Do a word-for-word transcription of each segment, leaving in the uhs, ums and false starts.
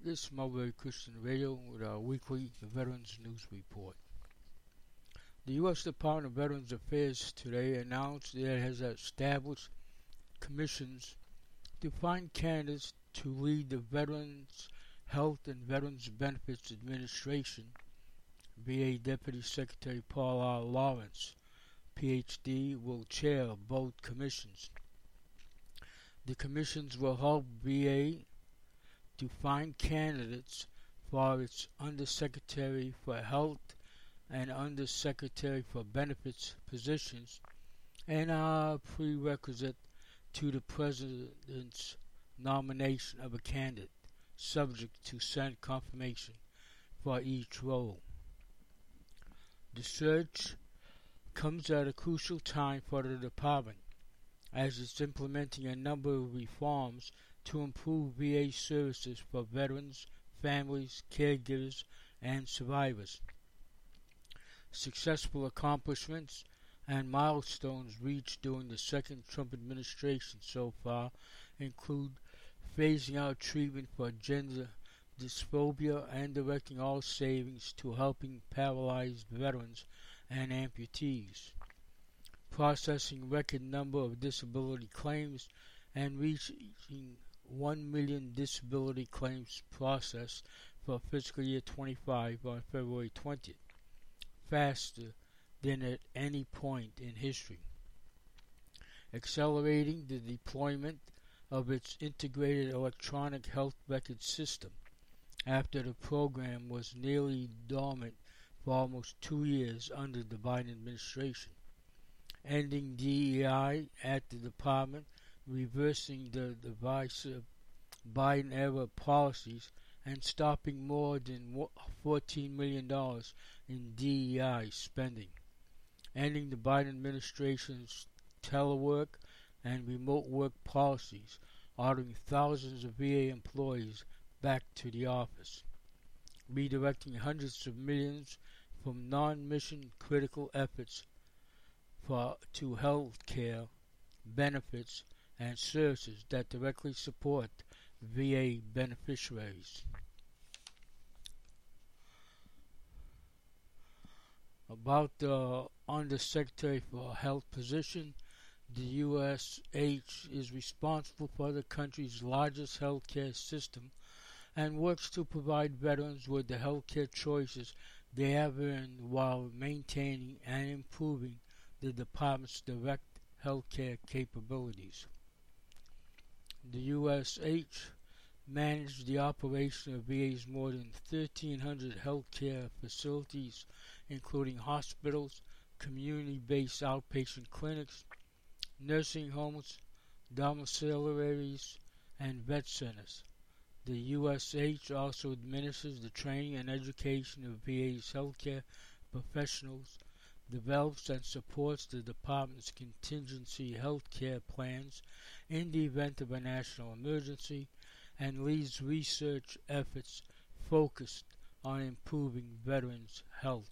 This is Mulberry Christian Radio with our weekly Veterans News Report. The U S Department of Veterans Affairs today announced that it has established commissions to find candidates to lead the Veterans Health and Veterans Benefits Administration. V A Deputy Secretary Paul R. Lawrence, P H D, will chair both commissions. The commissions will help V A to find candidates for its Undersecretary for Health and Undersecretary for Benefits positions and are prerequisite to the President's nomination of a candidate, subject to Senate confirmation for each role. The search comes at a crucial time for the Department, as it's implementing a number of reforms to improve V A services for veterans, families, caregivers, and survivors. Successful accomplishments and milestones reached during the second Trump administration so far include phasing out treatment for gender dysphoria and directing all savings to helping paralyzed veterans and amputees, processing record number of disability claims and reaching one million disability claims processed for fiscal year twenty-five on February twentieth, faster than at any point in history. Accelerating the deployment of its integrated electronic health record system after the program was nearly dormant for almost two years under the Biden administration. Ending D E I at the department, reversing the divisive Biden-era policies, and stopping more than fourteen million dollars in D E I spending. Ending the Biden administration's telework and remote work policies, ordering thousands of V A employees back to the office. Redirecting hundreds of millions from non-mission critical efforts for to health care, benefits, and services that directly support V A beneficiaries. About the Undersecretary for Health position, the U S H is responsible for the country's largest healthcare system and works to provide veterans with the healthcare choices they have earned while maintaining and improving the department's direct healthcare capabilities. The U S H managed the operation of V A's more than thirteen hundred healthcare facilities, including hospitals, community-based outpatient clinics, nursing homes, domiciliaries, and vet centers. The U S H also administers the training and education of V A's healthcare professionals, develops and supports the department's contingency healthcare plans in the event of a national emergency, and leads research efforts focused on improving veterans' health.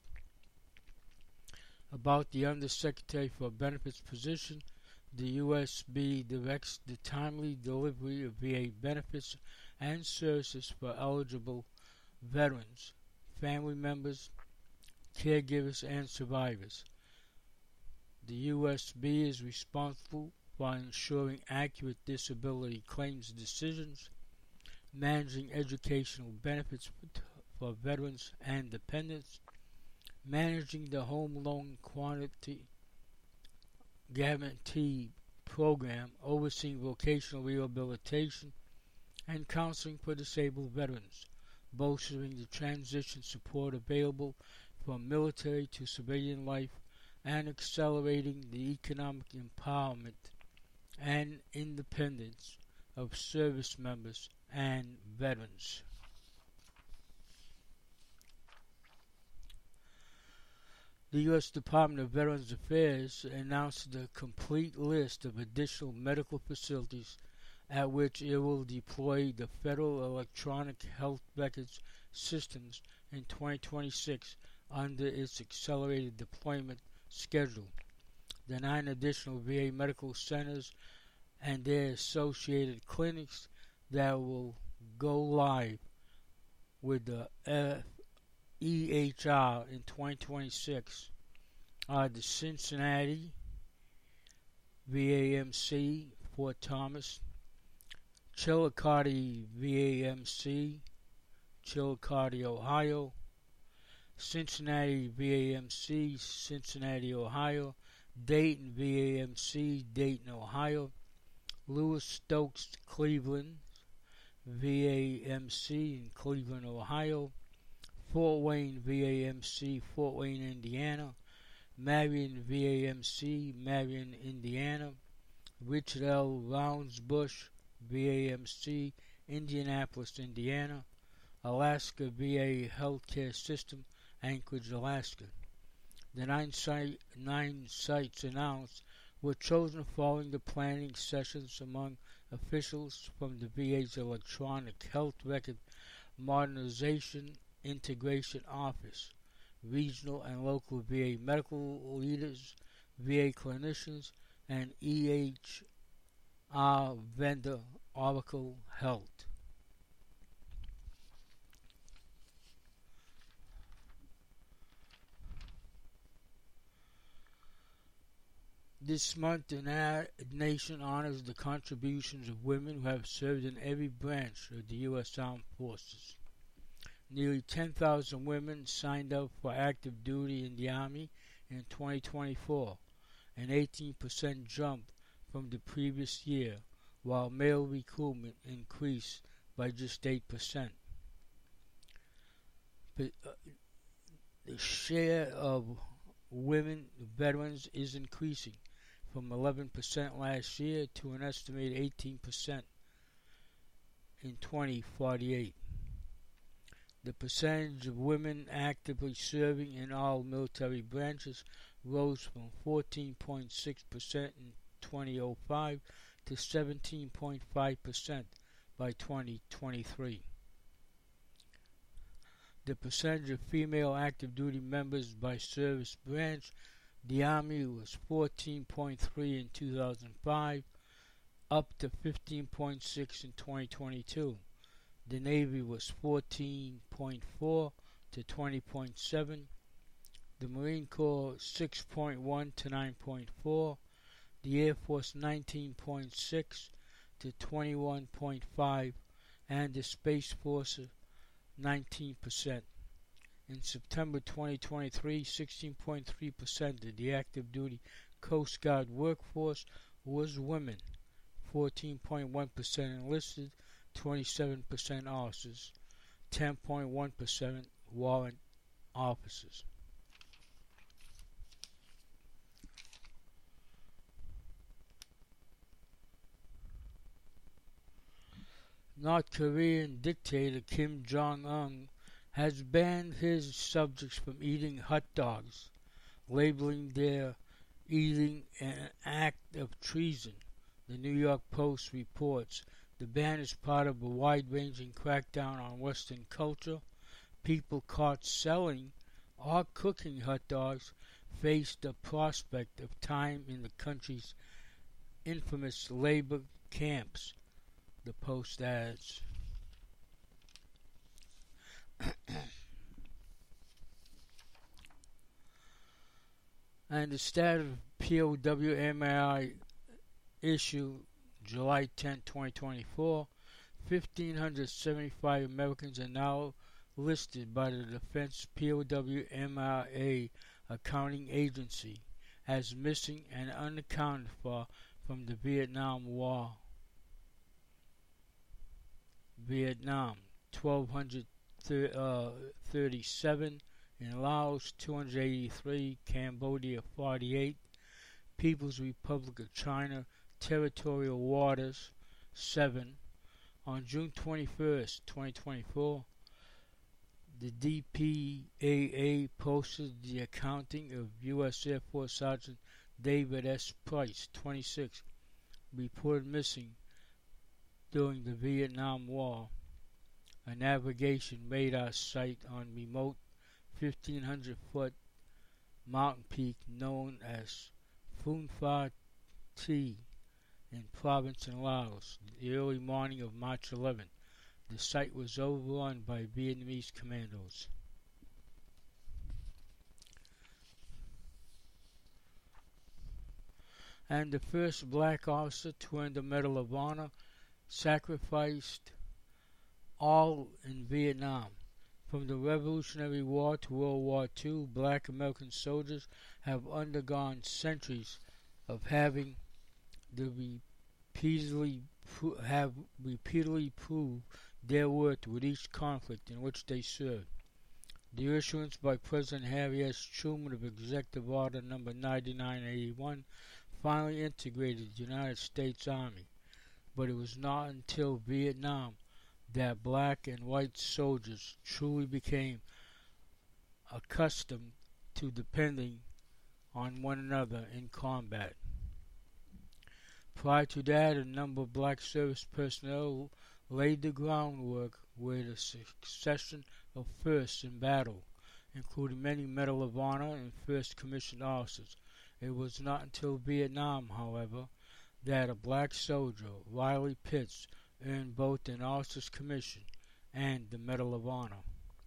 About the Undersecretary for Benefits position, the U S B directs the timely delivery of V A benefits and services for eligible veterans, family members, caregivers, and survivors. The U S B is responsible for ensuring accurate disability claims decisions, managing educational benefits for veterans and dependents, managing the Home Loan Quantity Guarantee Program, overseeing vocational rehabilitation and counseling for disabled veterans, bolstering the transition support available from military to civilian life, and accelerating the economic empowerment and independence of service members and veterans. The U S Department of Veterans Affairs announced a complete list of additional medical facilities at which it will deploy the Federal Electronic Health Records systems in twenty twenty-six under its accelerated deployment schedule. The nine additional V A medical centers and their associated clinics that will go live with the F E H R in twenty twenty-six are the Cincinnati V A M C, Fort Thomas, Chillicothe V A M C, Chillicothe, Ohio, Cincinnati V A M C, Cincinnati, Ohio, Dayton V A M C, Dayton, Ohio, Lewis Stokes Cleveland V A M C in Cleveland, Ohio, Fort Wayne V A M C, Fort Wayne, Indiana, Marion V A M C, Marion, Indiana, Richard L. Roundsbush V A M C, Indianapolis, Indiana, Alaska V A Healthcare System, Anchorage, Alaska. The nine, site, nine sites announced were chosen following the planning sessions among officials from the V A's Electronic Health Record Modernization Integration Office, regional and local V A medical leaders, V A clinicians, and E H R vendor Oracle Health. This month, the nation honors the contributions of women who have served in every branch of the U S Armed Forces. Nearly ten thousand women signed up for active duty in the Army in twenty twenty-four, an eighteen percent jump from the previous year, while male recruitment increased by just eight percent. But, uh, the share of women veterans is increasing from eleven percent last year to an estimated eighteen percent in twenty forty-eight. The percentage of women actively serving in all military branches rose from fourteen point six percent in two thousand five to seventeen point five percent by twenty twenty-three. The percentage of female active duty members by service branch, the Army was fourteen point three in two thousand five, up to fifteen point six in twenty twenty-two. The Navy was fourteen point four to twenty point seven. The Marine Corps six point one to nine point four. The Air Force nineteen point six to twenty-one point five, and the Space Force nineteen percent. In September twenty twenty-three, sixteen point three percent of the active duty Coast Guard workforce was women, fourteen point one percent enlisted, twenty-seven percent officers, ten point one percent warrant officers. North Korean dictator Kim Jong-un has banned his subjects from eating hot dogs, labeling their eating an act of treason. The New York Post reports the ban is part of a wide-ranging crackdown on Western culture. People caught selling or cooking hot dogs face the prospect of time in the country's infamous labor camps, the Post adds. And the status of P O W M I issue July tenth, twenty twenty-four, one thousand five hundred seventy-five Americans are now listed by the Defense P O W M I A Accounting Agency as missing and unaccounted for from the Vietnam War. Vietnam, twelve thirty-seven, in Laos, two hundred eighty-three, Cambodia, forty-eight, People's Republic of China, territorial waters, seven. On June twenty-first, twenty twenty-four, the D P A A posted the accounting of U S Air Force Sergeant David S. Price, twenty-six, reported missing during the Vietnam War. A navigation radar site on remote fifteen hundred foot mountain peak known as Phun Pha Thi in province in Laos, the early morning of March eleventh. the site was overrun by Vietnamese commandos. And the first black officer to earn the Medal of Honor sacrificed all in Vietnam. From the Revolutionary War to World War Two, black American soldiers have undergone centuries of having the repeatedly pro- have repeatedly proved their worth with each conflict in which they served. The issuance by President Harry S. Truman of Executive Order Number ninety-nine eighty-one finally integrated the United States Army, but it was not until Vietnam that black and white soldiers truly became accustomed to depending on one another in combat. Prior to that, a number of black service personnel laid the groundwork with a succession of firsts in battle, including many Medal of Honor and First Commissioned officers. It was not until Vietnam, however, that a black soldier, Riley Pitts, earned both an officer's commission and the Medal of Honor.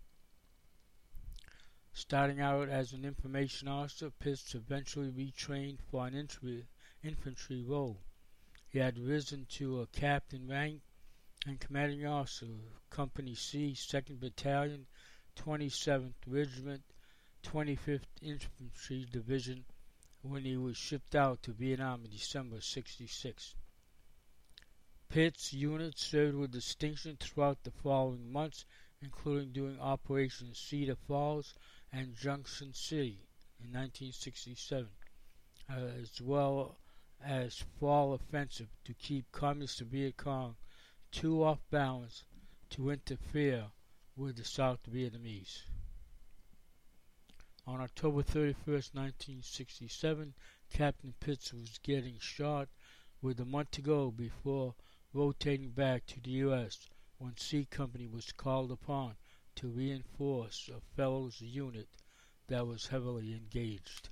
Starting out as an information officer, Pitts eventually retrained for an infantry role. He had risen to a captain rank and commanding officer of Company C, second Battalion, twenty-seventh Regiment, twenty-fifth Infantry Division, when he was shipped out to Vietnam in December sixty-six. Pitts' unit served with distinction throughout the following months, including during Operations Cedar Falls and Junction City in nineteen sixty-seven, uh, as well as Fall Offensive to keep Communist Viet Cong too off balance to interfere with the South Vietnamese. On October thirty-first, nineteen sixty-seven, Captain Pitts was getting shot with a month to go before rotating back to the U S when C Company was called upon to reinforce a fellow's unit that was heavily engaged.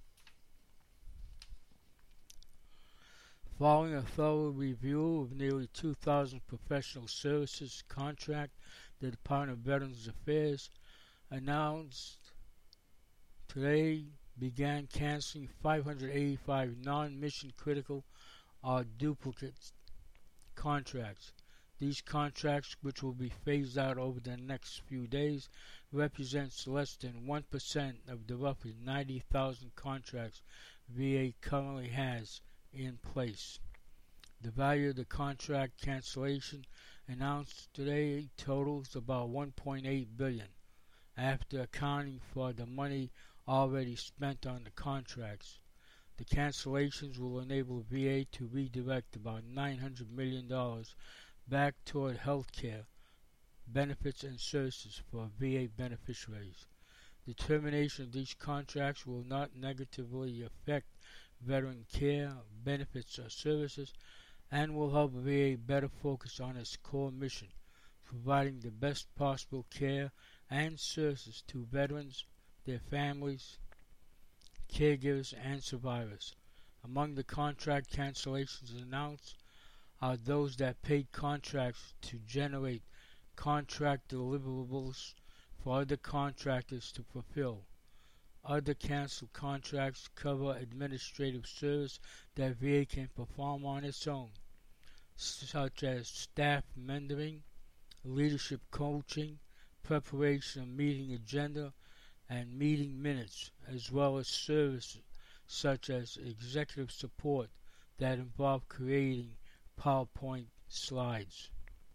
Following a thorough review of nearly two thousand professional services contract, the Department of Veterans Affairs announced today began canceling five hundred eighty-five non-mission critical or duplicate contracts. These contracts, which will be phased out over the next few days, represents less than one percent of the roughly ninety thousand contracts V A currently has in place. The value of the contract cancellation announced today totals about one point eight billion dollars, after accounting for the money already spent on the contracts. The cancellations will enable V A to redirect about nine hundred million dollars back toward health care, benefits, and services for V A beneficiaries. The termination of these contracts will not negatively affect veteran care, benefits, or services, and will help V A better focus on its core mission, providing the best possible care and services to veterans, their families, caregivers, and survivors. Among the contract cancellations announced are those that paid contracts to generate contract deliverables for other contractors to fulfill. Other canceled contracts cover administrative service that V A can perform on its own, such as staff mentoring, leadership coaching, preparation of meeting agenda, and meeting minutes, as well as services such as executive support that involve creating PowerPoint slides.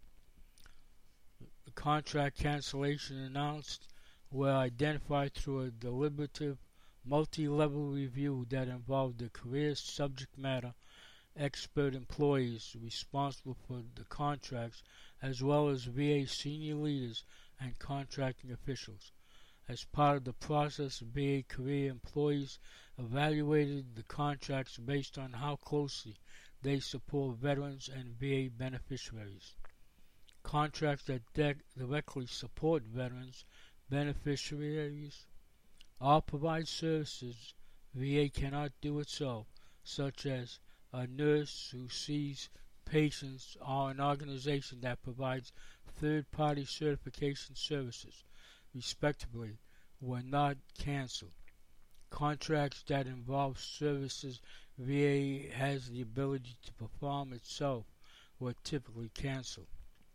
The contract cancellation announced were identified through a deliberative, multi-level review that involved the career subject matter expert employees responsible for the contracts, as well as V A senior leaders and contracting officials. As part of the process, V A career employees evaluated the contracts based on how closely they support veterans and V A beneficiaries. Contracts that de- directly support veterans, beneficiaries, or provide services V A cannot do itself, such as a nurse who sees Patients are an organization that provides third-party certification services, respectively, were not canceled. Contracts that involve services V A has the ability to perform itself were typically canceled.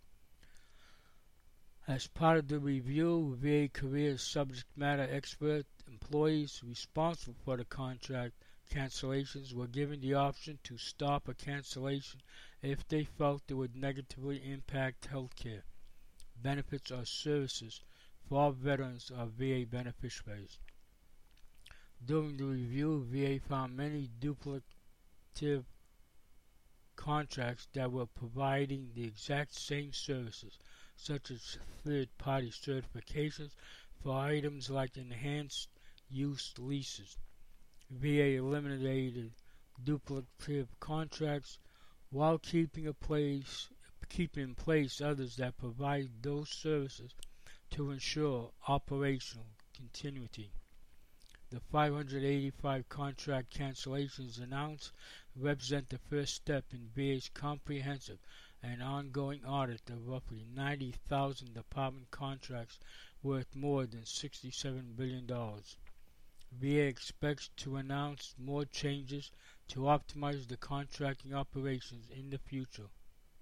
As part of the review, V A career subject matter expert employees responsible for the contract cancellations were given the option to stop a cancellation if they felt it would negatively impact health care, benefits, or services for veterans or V A beneficiaries. During the review, V A found many duplicative contracts that were providing the exact same services, such as third-party certifications for items like enhanced use leases. V A eliminated duplicative contracts while keeping, a place, keeping in place others that provide those services to ensure operational continuity. The five hundred eighty-five contract cancellations announced represent the first step in V A's comprehensive and ongoing audit of roughly ninety thousand department contracts worth more than sixty-seven billion dollars. V A expects to announce more changes to optimize the contracting operations in the future.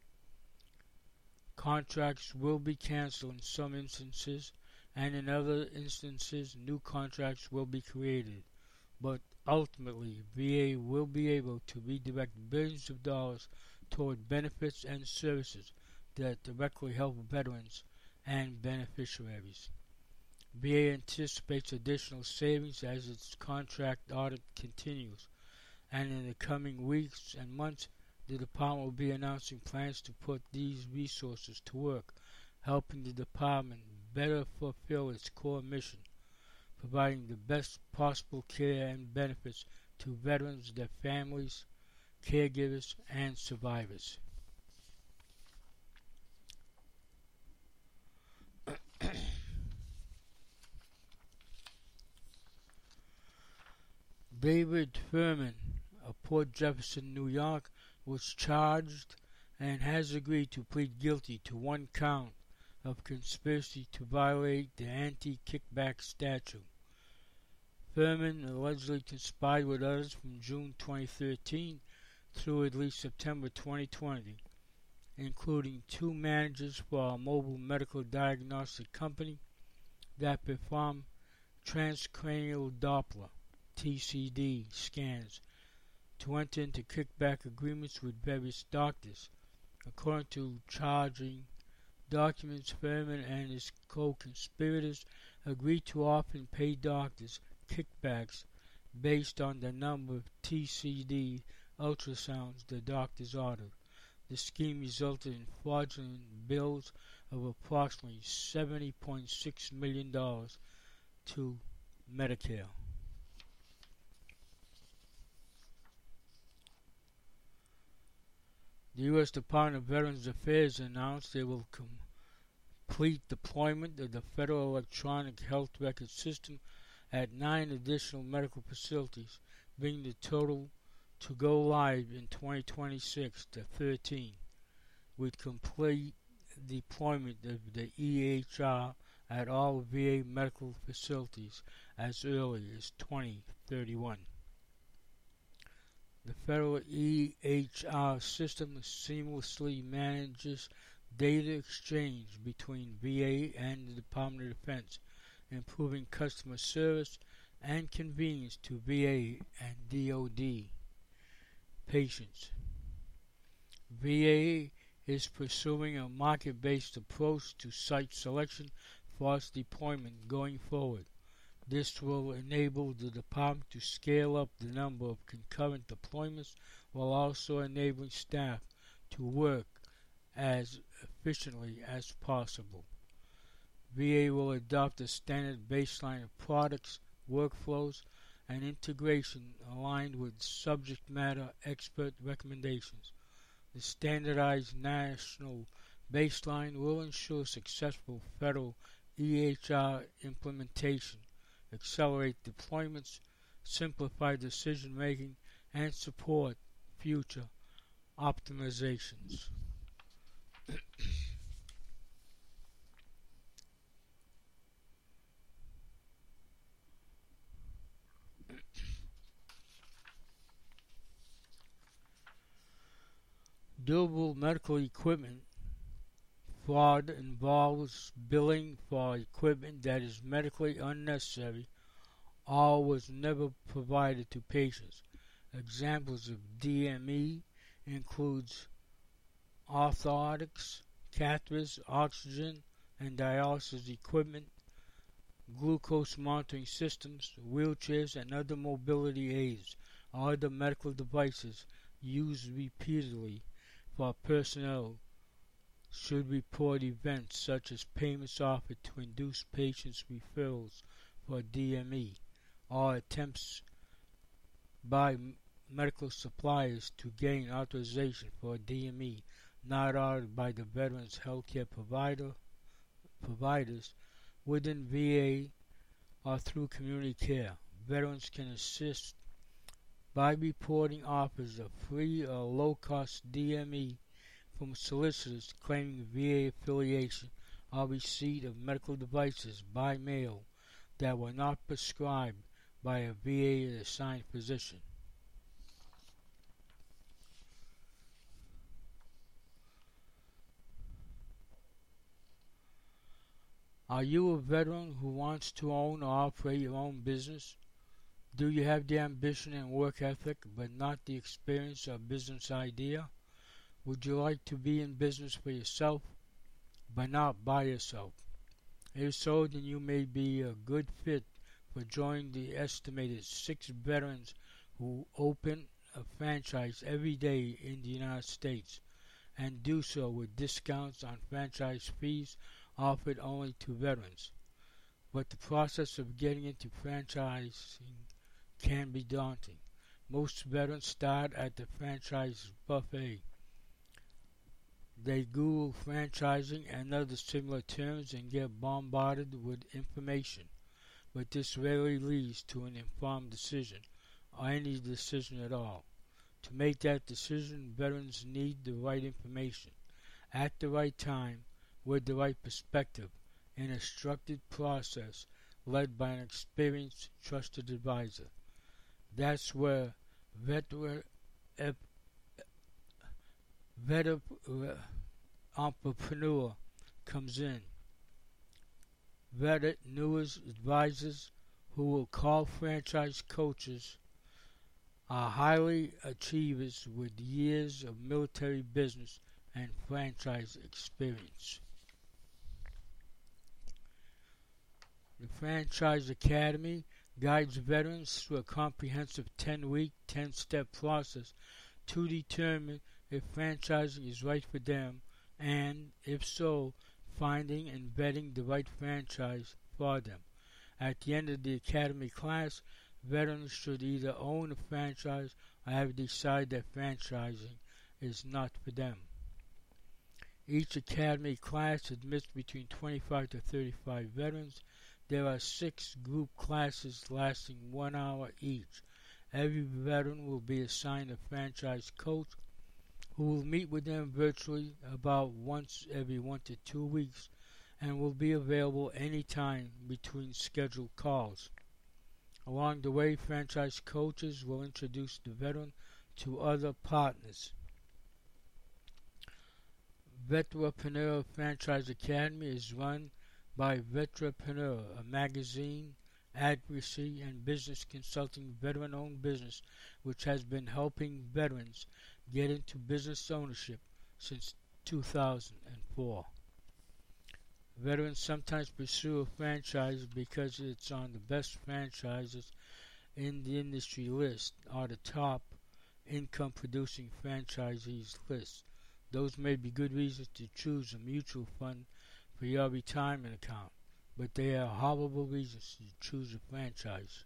Contracts will be canceled in some instances, and in other instances new contracts will be created. But ultimately, V A will be able to redirect billions of dollars toward benefits and services that directly help veterans and beneficiaries. V A anticipates additional savings as its contract audit continues, and in the coming weeks and months, the department will be announcing plans to put these resources to work, helping the department better fulfill its core mission, providing the best possible care and benefits to veterans, their families, caregivers, and survivors. David Furman of Port Jefferson, New York, was charged and has agreed to plead guilty to one count of conspiracy to violate the anti-kickback statute. Furman allegedly conspired with others from June twenty thirteen through at least September twenty twenty, including two managers for a mobile medical diagnostic company that performed transcranial Doppler T C D scans to enter into kickback agreements with various doctors. According to charging documents, Furman and his co-conspirators agreed to often pay doctors kickbacks based on the number of T C D ultrasounds the doctors ordered. The scheme resulted in fraudulent bills of approximately seventy point six million dollars to Medicare. The U S Department of Veterans Affairs announced they will complete deployment of the Federal Electronic Health Record System at nine additional medical facilities, bringing the total to go live in twenty twenty-six to thirteen, with complete deployment of the E H R at all V A medical facilities as early as twenty thirty-one. The federal E H R system seamlessly manages data exchange between V A and the Department of Defense, improving customer service and convenience to V A and D O D patients. V A is pursuing a market-based approach to site selection for its deployment going forward. This will enable the department to scale up the number of concurrent deployments while also enabling staff to work as efficiently as possible. V A will adopt a standard baseline of products, workflows, and integration aligned with subject matter expert recommendations. The standardized national baseline will ensure successful federal E H R implementation, accelerate deployments, simplify decision-making, and support future optimizations. Durable medical equipment fraud involves billing for equipment that is medically unnecessary or was never provided to patients. Examples of D M E includes orthotics, catheters, oxygen and dialysis equipment, glucose monitoring systems, wheelchairs, and other mobility aids, or other medical devices used repeatedly for personnel should report events such as payments offered to induce patients' referrals for D M E or attempts by medical suppliers to gain authorization for D M E not ordered by the veteran's healthcare provider, providers within V A or through community care. Veterans can assist by reporting offers of free or low-cost D M E from solicitors claiming V A affiliation or receipt of medical devices by mail that were not prescribed by a V A assigned physician. Are you a veteran who wants to own or operate your own business? Do you have the ambition and work ethic but not the experience or business idea? Would you like to be in business for yourself but not by yourself? If so, then you may be a good fit for joining the estimated six veterans who open a franchise every day in the United States and do so with discounts on franchise fees offered only to veterans. But the process of getting into franchising can be daunting. Most veterans start at the franchise buffet. They Google franchising and other similar terms and get bombarded with information, but this rarely leads to an informed decision, or any decision at all. To make that decision, veterans need the right information, at the right time, with the right perspective, in a structured process led by an experienced, trusted advisor. That's where veteran veteran entrepreneur comes in. Veteran advisors who will call franchise coaches are highly achievers with years of military business and franchise experience. The Franchise Academy guides veterans through a comprehensive ten-week, ten-step process to determine if franchising is right for them and, if so, finding and vetting the right franchise for them. At the end of the Academy class, veterans should either own a franchise or have decided that franchising is not for them. Each Academy class admits between twenty-five to thirty-five veterans. There are six group classes lasting one hour each. Every veteran will be assigned a franchise coach who will meet with them virtually about once every one to two weeks and will be available anytime between scheduled calls. Along the way, franchise coaches will introduce the veteran to other partners. Veteranpreneur Franchise Academy is run by Veteranpreneur, a magazine, advocacy, and business consulting veteran-owned business which has been helping veterans get into business ownership since two thousand four. Veterans sometimes pursue a franchise because it's on the best franchises in the industry list or the top income-producing franchisees list. Those may be good reasons to choose a mutual fund for your retirement account, but they are horrible reasons to choose a franchise.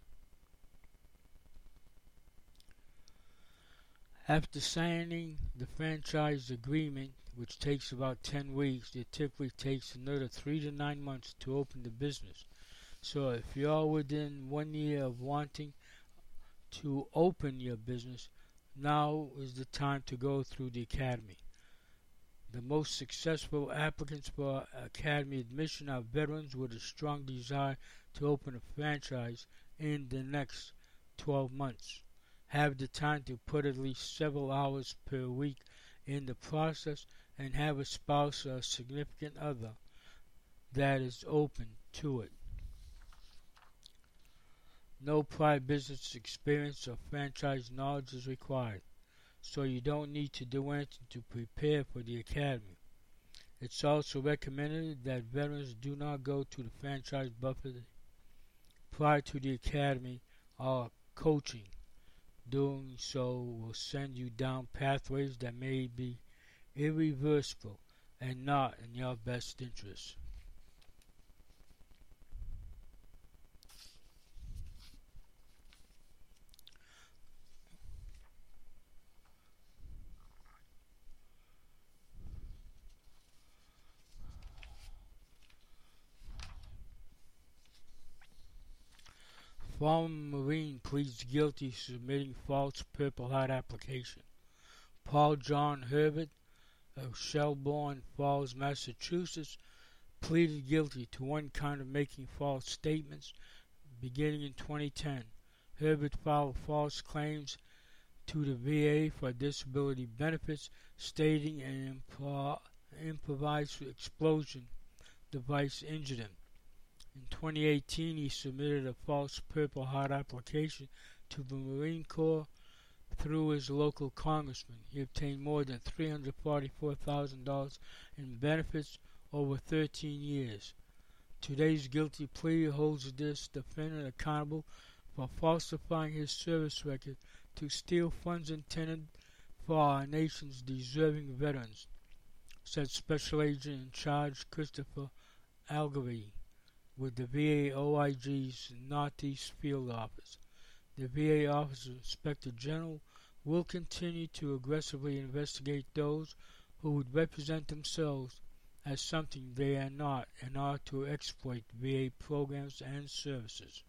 After signing the franchise agreement, which takes about ten weeks, it typically takes another three to nine months to open the business. So if you're within one year of wanting to open your business, Now is the time to go through the academy. The most successful applicants for academy admission are veterans with a strong desire to open a franchise in the next twelve months. Have the time to put at least several hours per week in the process, and have a spouse or a significant other that is open to it. No prior business experience or franchise knowledge is required, so you don't need to do anything to prepare for the academy. It's also recommended that veterans do not go to the franchise buffet prior to the academy or coaching. Doing so will send you down pathways that may be irreversible and not in your best interest. Former Marine pleads guilty to submitting false Purple Heart application. Paul John Herbert of Shelburne Falls, Massachusetts, pleaded guilty to one count of making false statements beginning in twenty ten. Herbert filed false claims to the V A for disability benefits, stating an impro- improvised explosion device injured him. In twenty eighteen, he submitted a false Purple Heart application to the Marine Corps through his local congressman. He obtained more than three hundred forty-four thousand dollars in benefits over thirteen years. Today's guilty plea holds this defendant accountable for falsifying his service record to steal funds intended for our nation's deserving veterans, said Special Agent in Charge Christopher Algerie with the V A O I G's Northeast Field Office. The V A Office of Inspector General will continue to aggressively investigate those who would represent themselves as something they are not in order to exploit V A programs and services.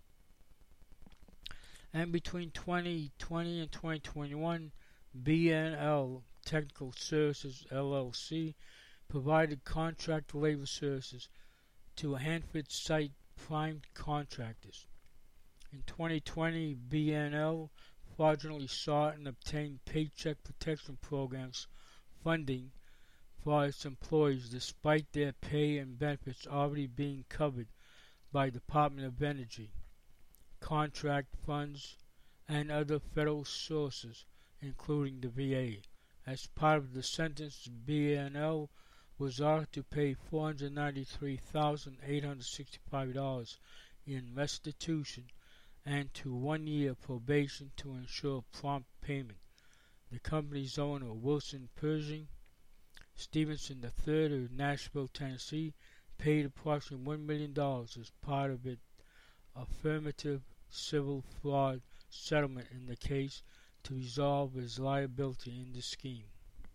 And between twenty twenty and twenty twenty-one, B N L Technical Services L L C provided contract labor services to Hanford site prime contractors. In twenty twenty, B N L fraudulently sought and obtained Paycheck Protection Program's funding for its employees despite their pay and benefits already being covered by Department of Energy, contract funds, and other federal sources, including the V A. As part of the sentence, B N L was ordered to pay four hundred ninety-three thousand eight hundred sixty-five dollars in restitution and to one year probation to ensure prompt payment. The company's owner, Wilson Pershing Stevenson the third of Nashville, Tennessee, paid approximately one million dollars as part of its affirmative civil fraud settlement in the case to resolve his liability in the scheme.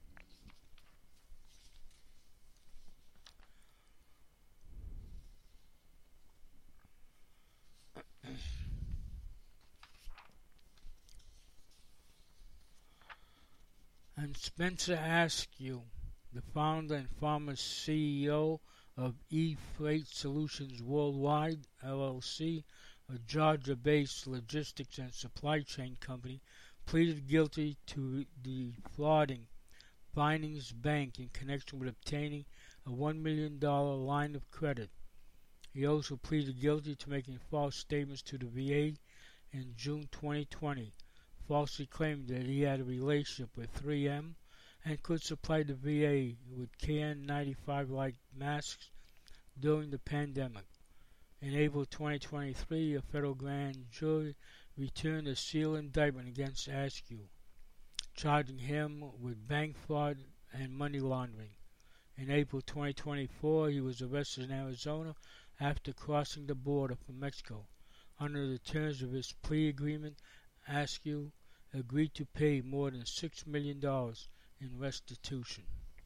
And Spencer Askew, the founder and former C E O of E-Freight Solutions Worldwide, L L C, a Georgia-based logistics and supply chain company, pleaded guilty to defrauding Vinings Bank in connection with obtaining a one million dollars line of credit. He also pleaded guilty to making false statements to the V A in June twenty twenty, falsely claiming that he had a relationship with three M and could supply the V A with K N ninety-five-like masks during the pandemic. In April twenty twenty-three, a federal grand jury returned a sealed indictment against Askew, charging him with bank fraud and money laundering. In April twenty twenty-four, he was arrested in Arizona after crossing the border from Mexico. Under the terms of his plea agreement, Askew agreed to pay more than six million dollars in restitution.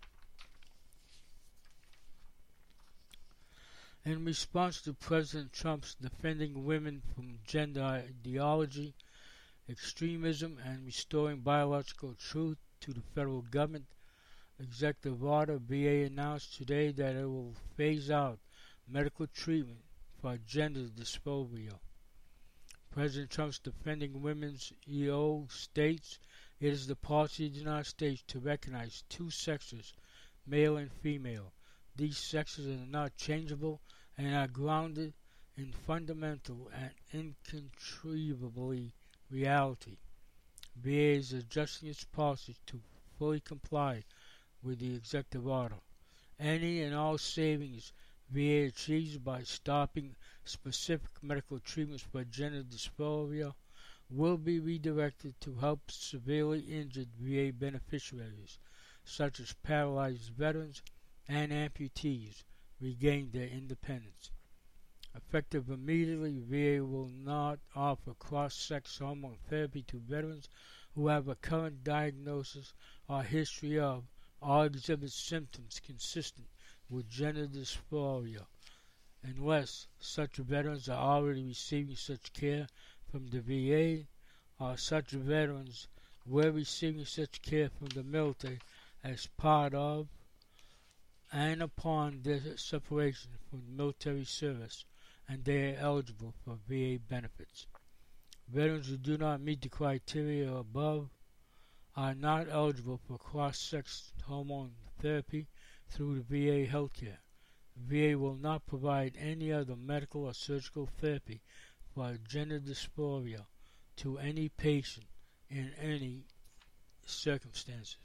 In response to President Trump's defending women from gender ideology, extremism and restoring biological truth to the federal government. Executive order: V A announced today that it will phase out medical treatment for gender dysphoria. President Trump's Defending Women's E O states it is the policy of the United States to recognize two sexes, male and female. These sexes are not changeable and are grounded in fundamental and incontrovertible reality. V A is adjusting its policies to fully comply with the executive order. Any and all savings V A achieves by stopping specific medical treatments for gender dysphoria will be redirected to help severely injured V A beneficiaries, such as paralyzed veterans and amputees, regain their independence. Effective immediately, V A will not offer cross-sex hormone therapy to veterans who have a current diagnosis or history of or exhibit symptoms consistent with gender dysphoria, unless such veterans are already receiving such care from the V A, or such veterans were receiving such care from the military as part of and upon their separation from military service, and they are eligible for V A benefits. Veterans who do not meet the criteria above are not eligible for cross-sex hormone therapy through the V A healthcare. V A will not provide any other medical or surgical therapy for gender dysphoria to any patient in any circumstances.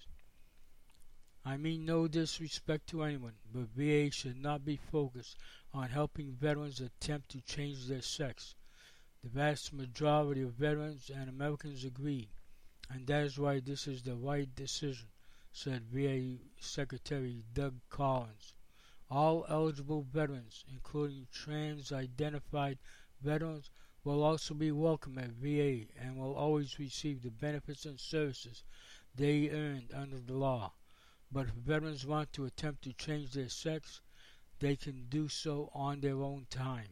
I mean no disrespect to anyone, but V A should not be focused on helping veterans attempt to change their sex. The vast majority of veterans and Americans agree, and that is why this is the right decision, said V A Secretary Doug Collins. All eligible veterans, including trans-identified veterans, will also be welcome at V A and will always receive the benefits and services they earned under the law. But if veterans want to attempt to change their sex, they can do so on their own time.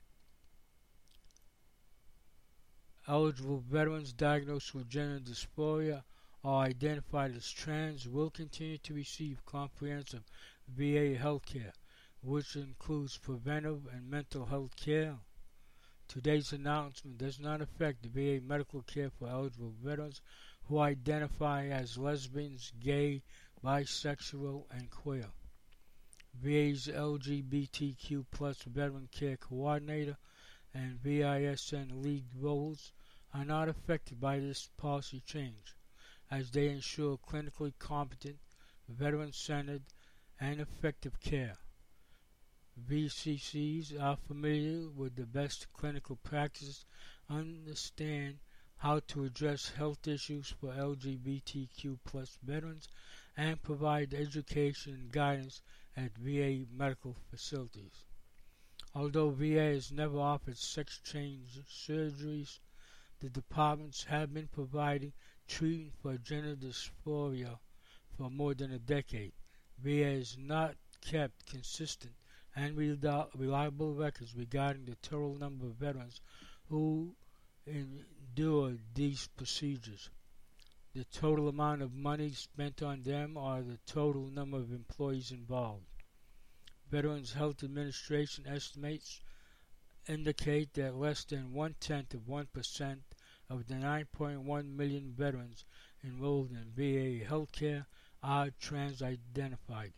Eligible veterans diagnosed with gender dysphoria or identified as trans will continue to receive comprehensive V A health care, which includes preventive and mental health care. Today's announcement does not affect the V A medical care for eligible veterans who identify as lesbians, gay, bisexual, and queer. V A's L G B T Q plus Veteran Care Coordinator and V I S N lead roles are not affected by this policy change, as they ensure clinically competent, veteran-centered, and effective care. V C Cs are familiar with the best clinical practices, understand how to address health issues for L G B T Q plus veterans, and provide education and guidance at V A medical facilities. Although V A has never offered sex change surgeries, the departments have been providing treatment for gender dysphoria for more than a decade. V A has not kept consistent and reliable records regarding the total number of veterans who endure these procedures, the total amount of money spent on them, or the total number of employees involved. Veterans Health Administration estimates indicate that less than one-tenth of one percent of the nine point one million veterans enrolled in V A healthcare are trans-identified.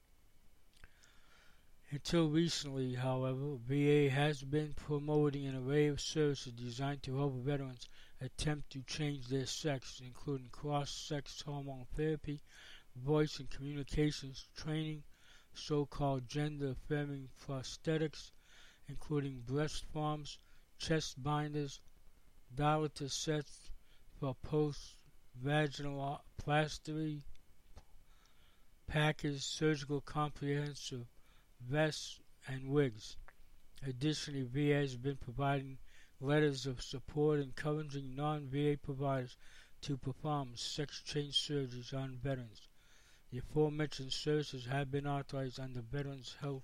Until recently, however, V A has been promoting an array of services designed to help veterans attempt to change their sex, including cross-sex hormone therapy, voice and communications training, so-called gender-affirming prosthetics, including breast forms, chest binders, dilator sets for post-vaginal plastry, package surgical comprehensive vests, and wigs. Additionally, V A has been providing letters of support encouraging non-V A providers to perform sex change surgeries on veterans. The aforementioned services have been authorized under Veterans Health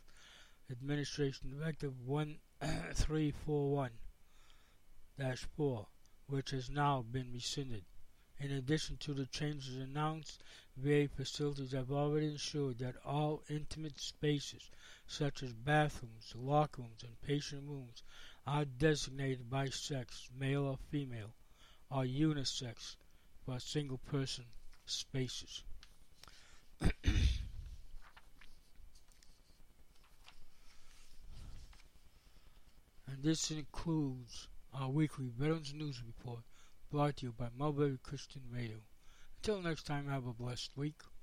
Administration Directive one three four one dash four, which has now been rescinded. In addition to the changes announced, V A facilities have already ensured that all intimate spaces, such as bathrooms, locker rooms, and patient rooms, are designated by sex, male or female, or unisex for single-person spaces. And this includes our weekly Veterans News Report, brought to you by Mulberry Christian Radio. Until next time, have a blessed week.